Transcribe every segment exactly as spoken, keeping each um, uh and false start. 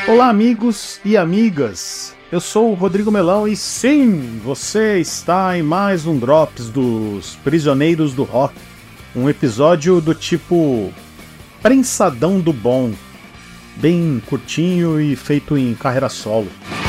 Olá, amigos e amigas, eu sou o Rodrigo Melão e sim, você está em mais um Drops dos Prisioneiros do Rock, um episódio do tipo prensadão do bom, bem curtinho e feito em carreira solo.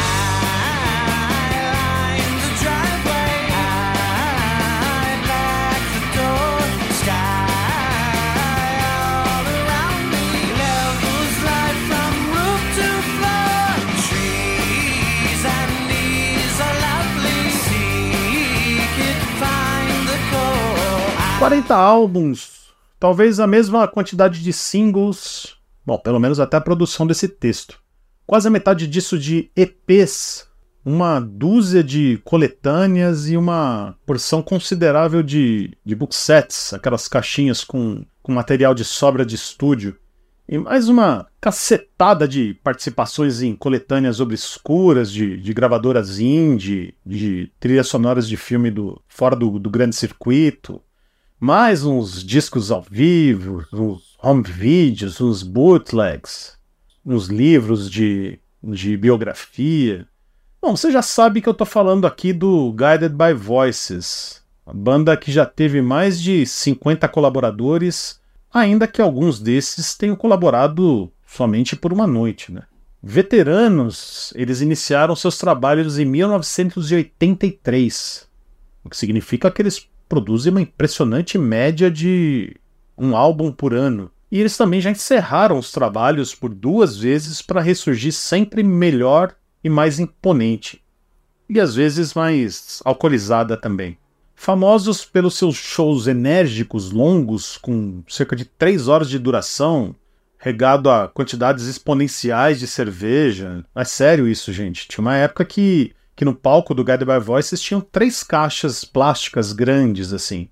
quarenta álbuns, talvez a mesma quantidade de singles, bom, pelo menos até a produção desse texto. Quase a metade disso de E Pês, uma dúzia de coletâneas e uma porção considerável de, de boxsets, aquelas caixinhas com, com material de sobra de estúdio. E mais uma cacetada de participações em coletâneas obscuras, de, de gravadoras indie, de trilhas sonoras de filme do, fora do, do grande circuito. Mais uns discos ao vivo, uns home videos, uns bootlegs, uns livros de, de biografia. Bom, você já sabe que eu estou falando aqui do Guided by Voices, a banda que já teve mais de cinquenta colaboradores, ainda que alguns desses tenham colaborado somente por uma noite, né? Veteranos, eles iniciaram seus trabalhos em mil novecentos e oitenta e três, o que significa que eles produzem uma impressionante média de um álbum por ano. E eles também já encerraram os trabalhos por duas vezes para ressurgir sempre melhor e mais imponente. E às vezes mais alcoolizada também. Famosos pelos seus shows enérgicos, longos, com cerca de três horas de duração, regado a quantidades exponenciais de cerveja. É sério isso, gente. Tinha uma época que que no palco do Guided by Voices tinham três caixas plásticas grandes, assim.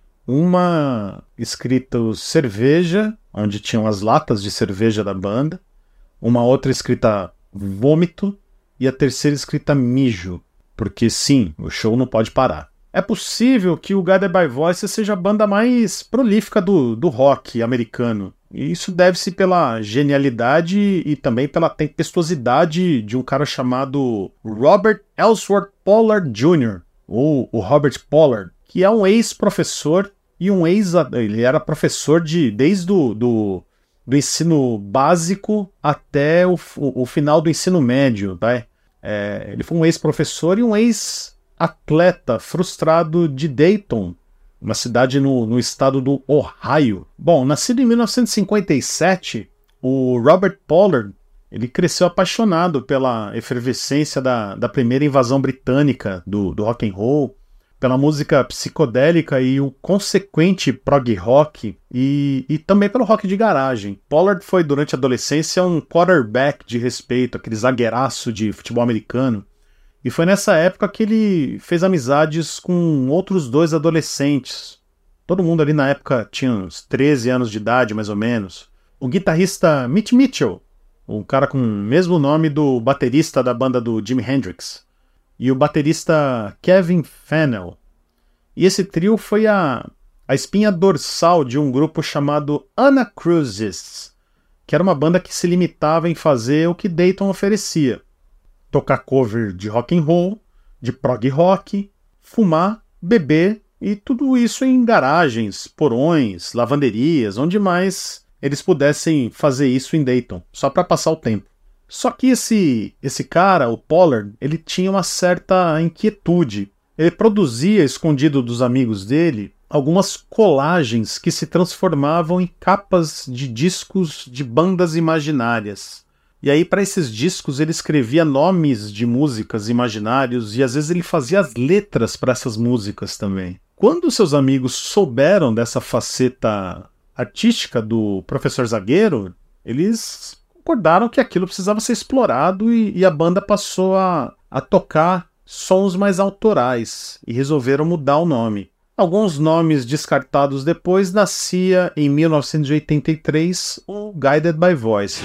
Uma escrita cerveja, onde tinham as latas de cerveja da banda. Uma outra escrita vômito. E a terceira escrita mijo. Porque sim, o show não pode parar. É possível que o Guided by Voices seja a banda mais prolífica do, do rock americano. E isso deve-se pela genialidade e também pela tempestuosidade de um cara chamado Robert Ellsworth Pollard Júnior, ou o Robert Pollard, que é um ex-professor e um ex... Ele era professor de, desde o do, do ensino básico até o, o, o final do ensino médio. Tá? É, ele foi um ex-professor e um ex-atleta frustrado de Dayton, uma cidade no, no estado do Ohio. Bom, nascido em mil novecentos e cinquenta e sete, o Robert Pollard ele cresceu apaixonado pela efervescência da, da primeira invasão britânica do, do rock and roll, pela música psicodélica e o consequente prog rock, e, e também pelo rock de garagem. Pollard foi, durante a adolescência, um quarterback de respeito, aquele zagueiraço de futebol americano. E foi nessa época que ele fez amizades com outros dois adolescentes. Todo mundo ali na época tinha uns treze anos de idade, mais ou menos. O guitarrista Mitch Mitchell, um cara com o mesmo nome do baterista da banda do Jimi Hendrix. E o baterista Kevin Fennell. E esse trio foi a, a espinha dorsal de um grupo chamado Anacrusis, que era uma banda que se limitava em fazer o que Dayton oferecia. Tocar cover de rock and roll, de prog rock, fumar, beber e tudo isso em garagens, porões, lavanderias, onde mais eles pudessem fazer isso em Dayton, só para passar o tempo. Só que esse, esse cara, o Pollard, ele tinha uma certa inquietude. Ele produzia, escondido dos amigos dele, algumas colagens que se transformavam em capas de discos de bandas imaginárias. E aí, para esses discos, ele escrevia nomes de músicas imaginários e às vezes ele fazia as letras para essas músicas também. Quando seus amigos souberam dessa faceta artística do professor Zagueiro, eles concordaram que aquilo precisava ser explorado e, e a banda passou a, a tocar sons mais autorais e resolveram mudar o nome. Alguns nomes descartados depois, nascia em mil novecentos e oitenta e três o Guided by Voices.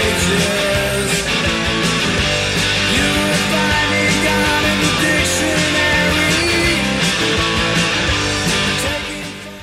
Addiction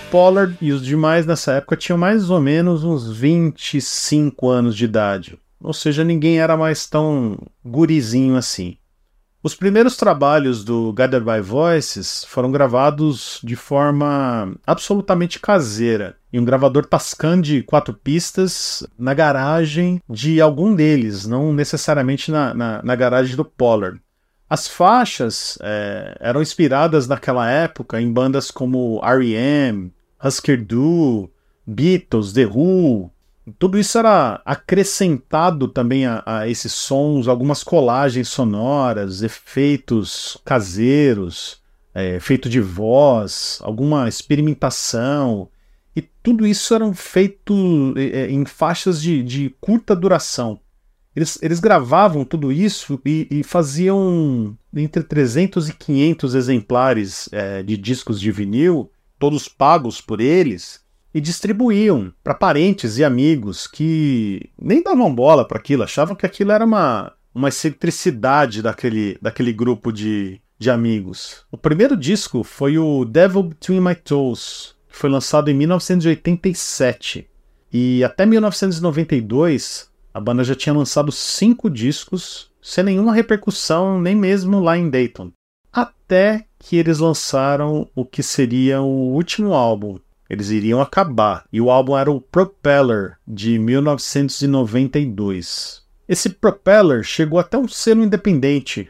Pollard e os demais nessa época tinham mais ou menos uns vinte e cinco anos de idade, ou seja, ninguém era mais tão gurizinho assim. Os primeiros trabalhos do Guided by Voices foram gravados de forma absolutamente caseira, em um gravador Tascam de quatro pistas na garagem de algum deles, não necessariamente na, na, na garagem do Pollard. As faixas é, eram inspiradas naquela época em bandas como R E M, Husker Du, Beatles, The Who. Tudo isso era acrescentado também a, a esses sons, algumas colagens sonoras, efeitos caseiros, é, efeito de voz, alguma experimentação. E tudo isso era feito é, em faixas de, de curta duração. Eles, eles gravavam tudo isso e, e faziam entre trezentos e quinhentos exemplares é, de discos de vinil, todos pagos por eles, e distribuíam para parentes e amigos que nem davam bola para aquilo, achavam que aquilo era uma, uma excentricidade daquele, daquele grupo de, de amigos. O primeiro disco foi o Devil Between My Toes, que foi lançado em mil novecentos e oitenta e sete. E até mil novecentos e noventa e dois, a banda já tinha lançado cinco discos, sem nenhuma repercussão, nem mesmo lá em Dayton. Até que eles lançaram o que seria o último álbum. Eles iriam acabar, e o álbum era o Propeller, de mil novecentos e noventa e dois. Esse Propeller chegou até um selo independente,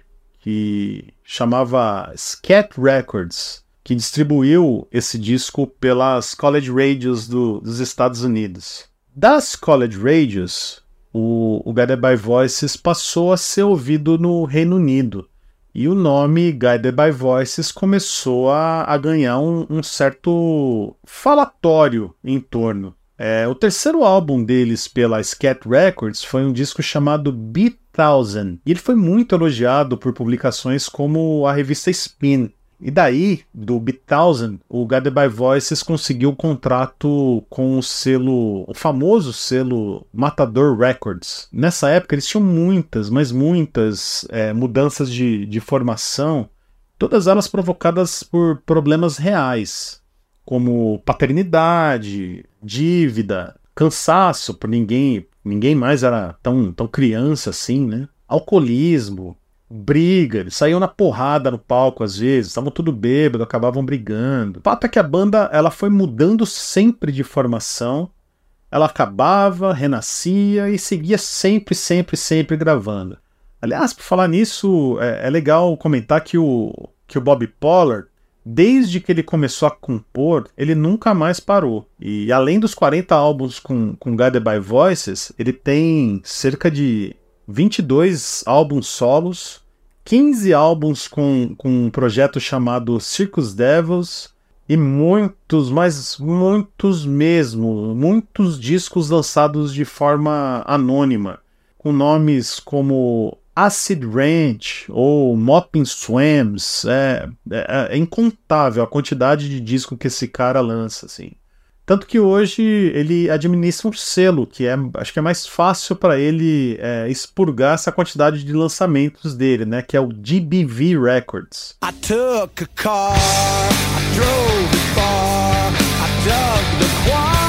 que chamava Scat Records, que distribuiu esse disco pelas College Radios do, dos Estados Unidos. Das College Radios, o, o Guided by Voices passou a ser ouvido no Reino Unido, e o nome Guided by Voices começou a, a ganhar um, um certo falatório em torno. É, o terceiro álbum deles pela Scat Records foi um disco chamado Beat Thousand, e ele foi muito elogiado por publicações como a revista Spin. E daí, do Beat Thousand, o Guided by Voices conseguiu o contrato com o selo, o famoso selo Matador Records. Nessa época eles tinham muitas, mas muitas é, mudanças de, de formação, todas elas provocadas por problemas reais, como paternidade, dívida, cansaço, por ninguém, ninguém mais era tão, tão criança assim, né? Alcoolismo, briga, eles saíam na porrada no palco às vezes, estavam tudo bêbado, acabavam brigando. O fato é que a banda ela foi mudando sempre de formação, ela acabava, renascia e seguia sempre, sempre, sempre gravando. Aliás, por falar nisso, é, é legal comentar que o, que o Bob Pollard, desde que ele começou a compor, ele nunca mais parou. E além dos quarenta álbuns com, com Guided by Voices, ele tem cerca de vinte e dois álbuns solos, quinze álbuns com, com um projeto chamado Circus Devils e muitos, mas muitos mesmo, muitos discos lançados de forma anônima, com nomes como Acid Ranch ou Mopping Swams. É, é, é incontável a quantidade de disco que esse cara lança, assim. Tanto que hoje ele administra um selo, que é, acho que é mais fácil para ele é, expurgar essa quantidade de lançamentos dele, né? Que é o D B V Records. I took a car, I drove it far, I dug the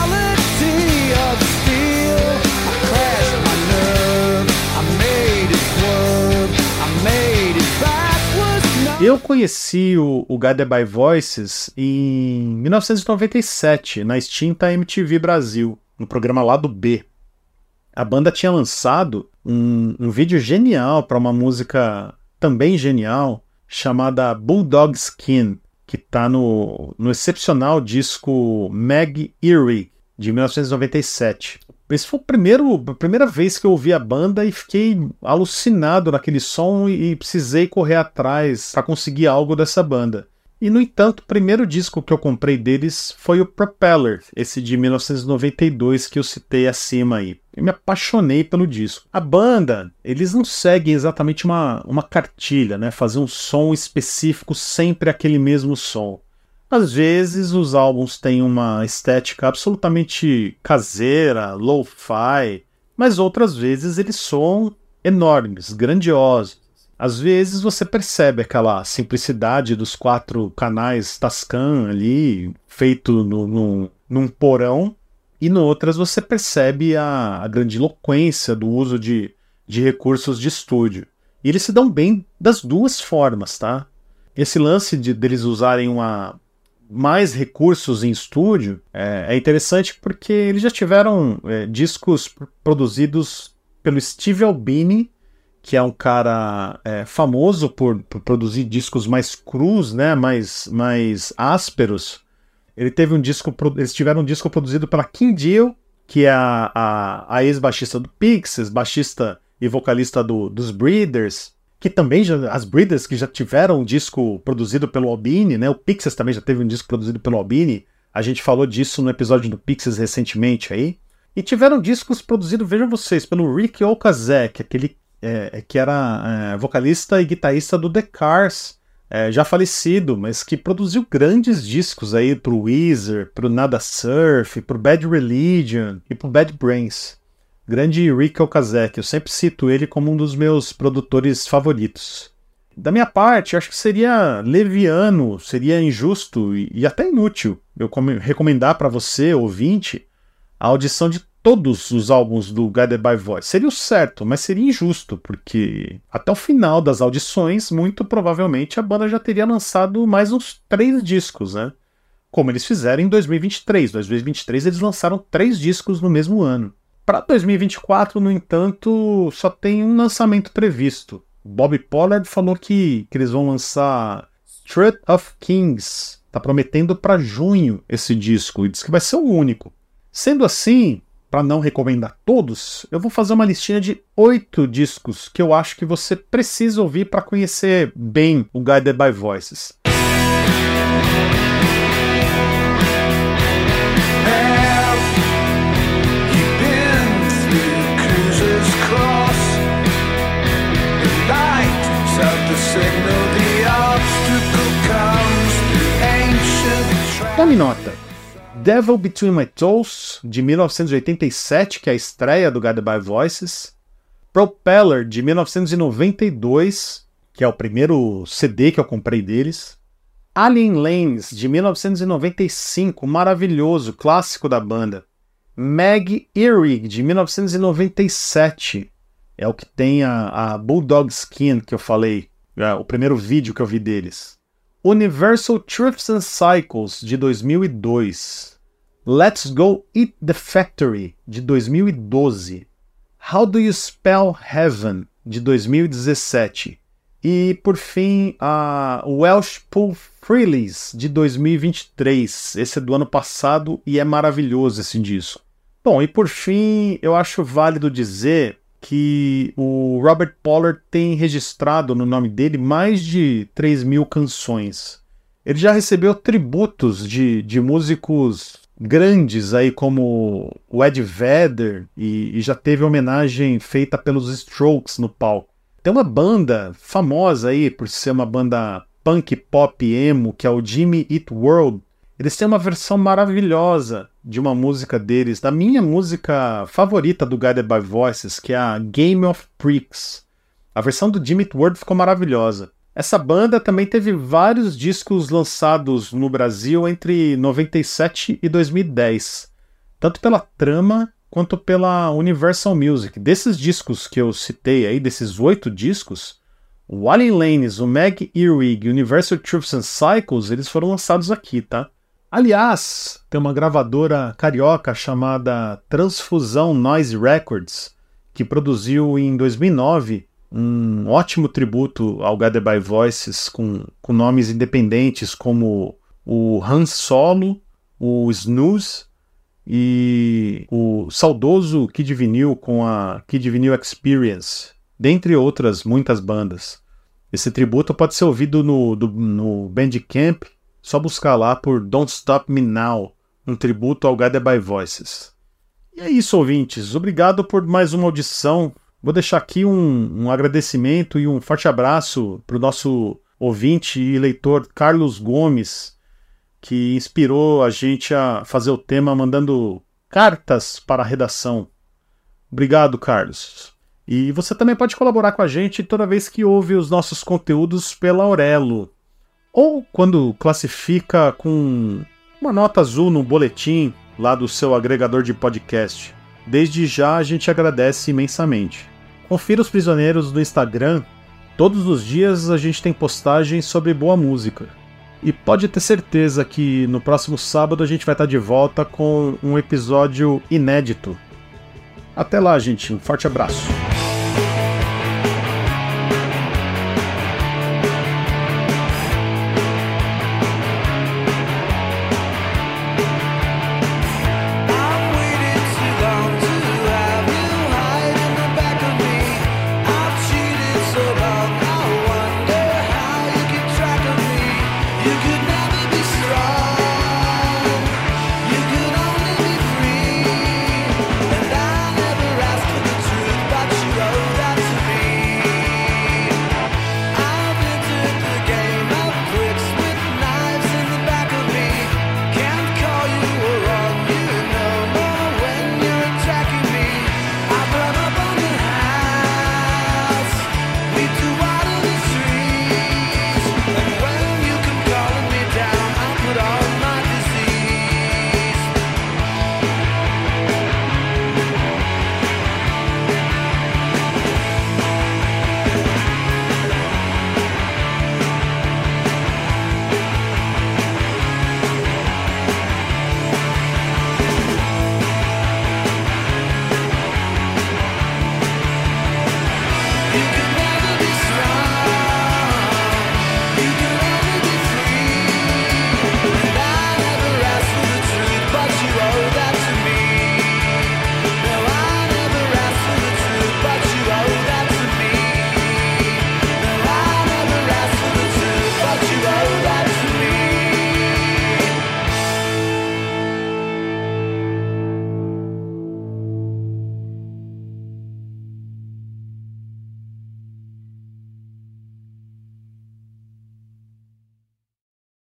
quality of steel, I crashed my nerve, I made it swerve, I made it backwards. Eu conheci o, o Guided by Voices em mil novecentos e noventa e sete, na extinta M T V Brasil, no programa Lado B. A banda tinha lançado um, um vídeo genial para uma música também genial, chamada Bulldog Skin, que está no, no excepcional disco Meg Eerie, de mil novecentos e noventa e sete. Esse foi o primeiro, a primeira vez que eu ouvi a banda e fiquei alucinado naquele som e, e precisei correr atrás para conseguir algo dessa banda. E, no entanto, o primeiro disco que eu comprei deles foi o Propeller, esse de mil novecentos e noventa e dois que eu citei acima aí. Eu me apaixonei pelo disco. A banda, eles não seguem exatamente uma, uma cartilha, né? Fazer um som específico, sempre aquele mesmo som. Às vezes os álbuns têm uma estética absolutamente caseira, lo-fi, mas outras vezes eles soam enormes, grandiosos. Às vezes você percebe aquela simplicidade dos quatro canais Tascam ali, feito no, no, num porão, e no outras você percebe a, a grandiloquência do uso de, de recursos de estúdio. E eles se dão bem das duas formas, tá? Esse lance de deles usarem uma, mais recursos em estúdio é, é interessante porque eles já tiveram é, discos produzidos pelo Steve Albini, que é um cara é, famoso por, por produzir discos mais crus, né, mais, mais ásperos. Ele teve um disco, eles tiveram um disco produzido pela King Deal, que é a, a, a ex-baixista do Pixies, baixista e vocalista do, dos Breeders, que também já, as Breeders que já tiveram um disco produzido pelo Albini, né, o Pixies também já teve um disco produzido pelo Albini, a gente falou disso no episódio do Pixies recentemente aí, e tiveram discos produzidos, vejam vocês, pelo Rick Okazek, aquele É, que era é, vocalista e guitarrista do The Cars, é, já falecido, mas que produziu grandes discos aí pro Weezer, pro Nada Surf, pro Bad Religion e pro Bad Brains. Grande Rick Okazek, eu sempre cito ele como um dos meus produtores favoritos. Da minha parte, acho que seria leviano, seria injusto e, e até inútil eu recomendar para você, ouvinte, a audição de todos os álbuns do Guided by Voice. Seria o certo, mas seria injusto, porque até o final das audições, muito provavelmente a banda já teria lançado mais uns três discos, né? Como eles fizeram em dois mil e vinte e três. Em dois mil e vinte e três eles lançaram três discos no mesmo ano. Para dois mil e vinte e quatro, no entanto, só tem um lançamento previsto. Bobby Pollard falou que, que eles vão lançar Strut of Kings. Tá prometendo para junho esse disco, e diz que vai ser o único. Sendo assim, para não recomendar todos, eu vou fazer uma listinha de oito discos que eu acho que você precisa ouvir para conhecer bem o Guided by Voices. Tome nota. Devil Between My Toes, de mil novecentos e oitenta e sete, que é a estreia do Guided by Voices. Propeller, de mil novecentos e noventa e dois, que é o primeiro C D que eu comprei deles. Alien Lanes, de mil novecentos e noventa e cinco, maravilhoso, clássico da banda. Meg Earig, de mil novecentos e noventa e sete, é o que tem a, a Bulldog Skin que eu falei, é o primeiro vídeo que eu vi deles. Universal Truths and Cycles, de dois mil e dois. Let's Go Eat the Factory, de dois mil e doze. How Do You Spell Heaven, de dois mil e dezessete. E, por fim, a Welsh Pool Freelies, de dois mil e vinte e três. Esse é do ano passado e é maravilhoso esse disco. Bom, e por fim, eu acho válido dizer que o Robert Pollard tem registrado no nome dele mais de três mil canções. Ele já recebeu tributos de, de músicos grandes aí como o Ed Vedder e, e já teve homenagem feita pelos Strokes no palco. Tem uma banda famosa aí por ser uma banda punk pop emo, que é o Jimmy Eat World. Eles têm uma versão maravilhosa de uma música deles, da minha música favorita do Guided by Voices, que é a Game of Pricks. A versão do Jimmy Eat World ficou maravilhosa. Essa banda também teve vários discos lançados no Brasil entre noventa e sete e dois mil e dez, tanto pela Trama quanto pela Universal Music. Desses discos que eu citei aí, desses oito discos, o Alien Lanes, o Meg Earig e o Universal Truths and Cycles, eles foram lançados aqui, tá? Aliás, tem uma gravadora carioca chamada Transfusão Noise Records, que produziu em dois mil e nove um ótimo tributo ao Guided by Voices com, com nomes independentes como o Han Solo, o Snooze e o saudoso Kid Vinil com a Kid Vinil Experience, dentre outras muitas bandas. Esse tributo pode ser ouvido no, do, no Bandcamp, só buscar lá por Don't Stop Me Now, um tributo ao Guided by Voices. E é isso, ouvintes. Obrigado por mais uma audição. Vou deixar aqui um, um agradecimento e um forte abraço para o nosso ouvinte e leitor Carlos Gomes, que inspirou a gente a fazer o tema mandando cartas para a redação. Obrigado, Carlos. E você também pode colaborar com a gente toda vez que ouve os nossos conteúdos pela Aurelo, ou quando classifica com uma nota azul no boletim lá do seu agregador de podcast. Desde já a gente agradece imensamente. Confira os prisioneiros no Instagram. Todos os dias a gente tem postagens sobre boa música. E pode ter certeza que no próximo sábado a gente vai estar de volta com um episódio inédito. Até lá, gente. Um forte abraço.